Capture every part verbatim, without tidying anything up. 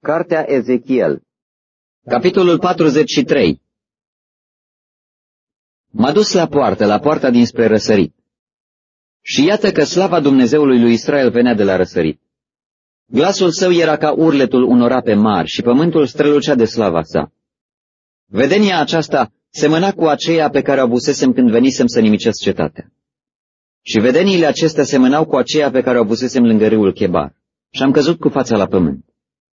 Cartea Ezechiel, capitolul patruzeci și trei. M-a dus la poartă, la poarta dinspre răsărit. Și iată că slava Dumnezeului lui Israel venea de la răsărit. Glasul său era ca urletul unor ape mari și pământul strălucea de slava sa. Vedenia aceasta semăna cu aceea pe care o avusesem când venisem să nimicesc cetatea. Și vedeniile acestea semănau cu aceea pe care o avusesem lângă râul Chebar. Și am căzut cu fața la pământ.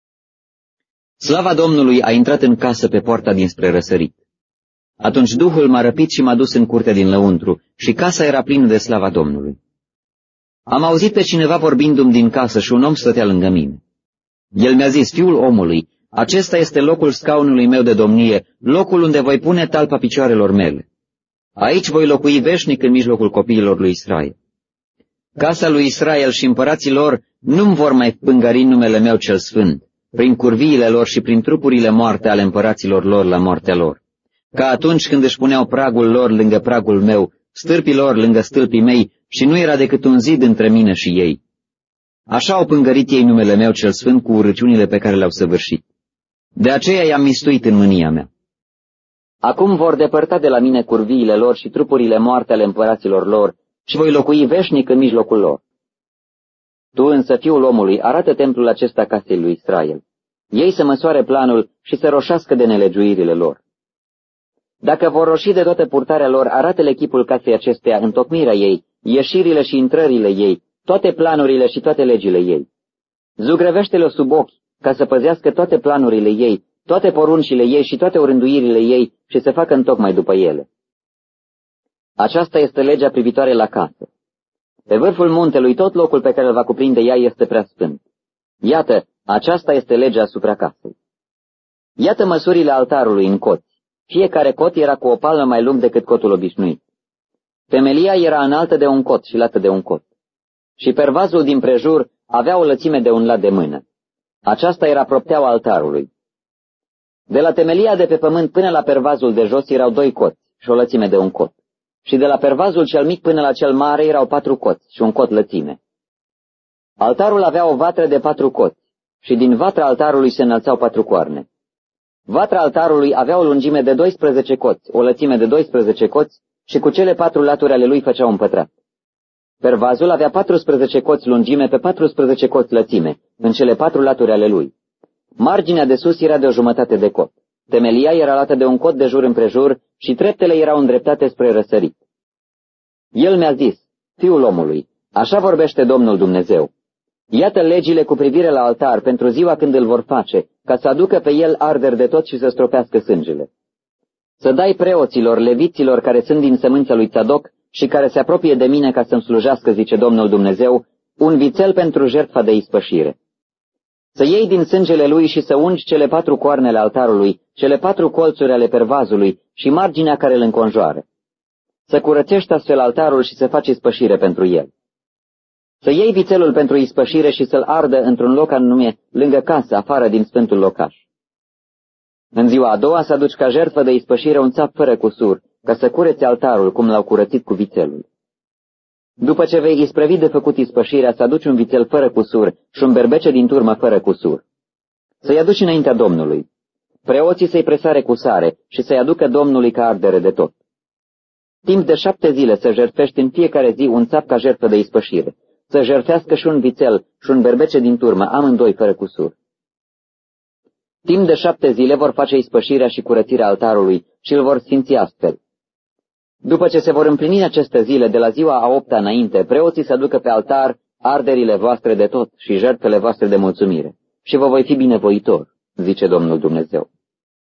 Slava Domnului a intrat în casă pe poarta dinspre răsărit. Atunci Duhul m-a răpit și m-a dus în curtea din lăuntru și casa era plină de slava Domnului. Am auzit pe cineva vorbindu-mi din casă și un om stătea lângă mine. El mi-a zis: fiul omului, acesta este locul scaunului meu de domnie, locul unde voi pune talpa picioarelor mele. Aici voi locui veșnic în mijlocul copiilor lui Israel. Casa lui Israel și împărații lor nu-mi vor mai pângări numele meu cel sfânt, prin curviile lor și prin trupurile moarte ale împăraților lor la moartea lor. Ca atunci când își puneau pragul lor lângă pragul meu, stâlpii lor lângă stâlpii mei, și nu era decât un zid între mine și ei. Așa au pângărit ei numele meu cel sfânt cu urăciunile pe care le-au săvârșit. De aceea i-am mistuit în mânia mea. Acum vor depărta de la mine curviile lor și trupurile moarte ale împăraților lor și voi locui veșnic în mijlocul lor. Tu însă, fiul omului, arată templul acesta casei lui Israel. Ei să măsoare planul și să roșească de nelegiuirile lor. Dacă vor roși de toată purtarea lor, arată-le chipul casei acesteia, întocmirea ei, ieșirile și intrările ei, toate planurile și toate legile ei. Zugrăvește-le sub ochi, ca să păzească toate planurile ei, toate poruncile ei și toate orânduirile ei și să facă întocmai după ele. Aceasta este legea privitoare la casă. Pe vârful muntelui tot locul pe care îl va cuprinde ea este prea sfânt. Iată, aceasta este legea asupra casei. Iată măsurile altarului în coți. Fiecare cot era cu o palmă mai lung decât cotul obișnuit. Temelia era înaltă de un cot și lată de un cot. Și pervazul din prejur avea o lățime de un lat de mână. Aceasta era propteaua altarului. De la temelia de pe pământ până la pervazul de jos erau doi coți și o lățime de un cot. Și de la pervazul cel mic până la cel mare erau patru coți și un cot lățime. Altarul avea o vatră de patru coți și din vatra altarului se înălțau patru coarne. Vatra altarului avea o lungime de doisprezece coți, o lățime de doisprezece coți și cu cele patru laturi ale lui făcea un pătrat. Pervazul avea patrusprezece coți lungime pe patrusprezece coți lățime, în cele patru laturi ale lui. Marginea de sus era de o jumătate de cot. Temelia era lată de un cot de jur împrejur și treptele erau îndreptate spre răsărit. El mi-a zis: fiul omului, așa vorbește Domnul Dumnezeu. Iată legile cu privire la altar pentru ziua când îl vor face, ca să aducă pe el arderi de tot și să stropească sângele. Să dai preoților, leviților care sunt din sămânța lui Țadoc și care se apropie de mine ca să-mi slujească, zice Domnul Dumnezeu, un vițel pentru jertfa de ispășire. Să iei din sângele lui și să ungi cele patru coarnele altarului, cele patru colțuri ale pervazului și marginea care îl înconjoară. Să curățești astfel altarul și să faci ispășire pentru el. Să iei vițelul pentru ispășire și să-l ardă într-un loc anume, lângă casă, afară din sfântul locaș. În ziua a doua să aduci ca jertfă de ispășire un țap fără cusur, ca să cureți altarul, cum l-au curățit cu vițelul. După ce vei isprăvi de făcut ispășirea, să aduci un vițel fără cusur și un berbece din turmă fără cusur. Să-i aduci înaintea Domnului. Preoții să-i presare cu sare și să-i aducă Domnului ca ardere de tot. Timp de șapte zile să jertfești în fiecare zi un țap ca jertfă de ispășire. Să jertfească și un vițel și un berbece din turmă, amândoi fără cusur. Timp de șapte zile vor face ispășirea și curățirea altarului și îl vor sfinți astfel. După ce se vor împlini aceste zile, de la ziua a opta înainte, preoții să aducă pe altar arderile voastre de tot și jertfele voastre de mulțumire, și vă voi fi binevoitor, zice Domnul Dumnezeu.